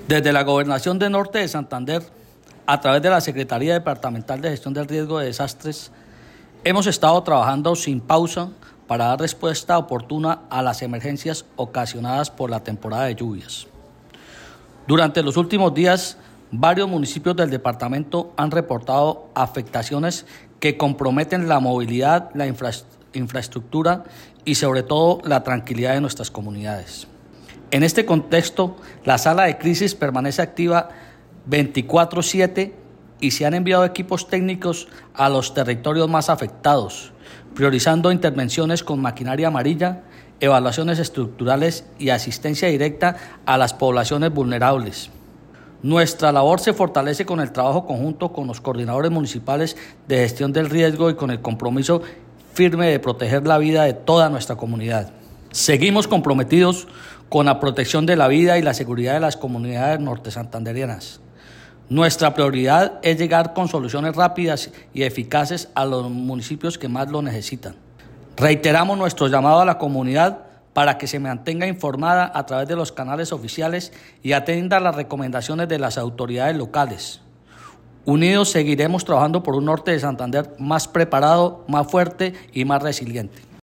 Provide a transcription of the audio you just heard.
Desde la Gobernación de Norte de Santander, a través de la Secretaría Departamental de Gestión del Riesgo de Desastres, hemos estado trabajando sin pausa para dar respuesta oportuna a las emergencias ocasionadas por la temporada de lluvias. Durante los últimos días, varios municipios del departamento han reportado afectaciones que comprometen la movilidad, la infraestructura y sobre todo la tranquilidad de nuestras comunidades. En este contexto, la sala de crisis permanece activa 24/7 y se han enviado equipos técnicos a los territorios más afectados, priorizando intervenciones con maquinaria amarilla, evaluaciones estructurales y asistencia directa a las poblaciones vulnerables. Nuestra labor se fortalece con el trabajo conjunto con los coordinadores municipales de gestión del riesgo y con el compromiso firme de proteger la vida de toda nuestra comunidad. Seguimos comprometidos con la protección de la vida y la seguridad de las comunidades norte-santanderianas. Nuestra prioridad es llegar con soluciones rápidas y eficaces a los municipios que más lo necesitan. Reiteramos nuestro llamado a la comunidad para que se mantenga informada a través de los canales oficiales y atienda las recomendaciones de las autoridades locales. Unidos seguiremos trabajando por un norte de Santander más preparado, más fuerte y más resiliente.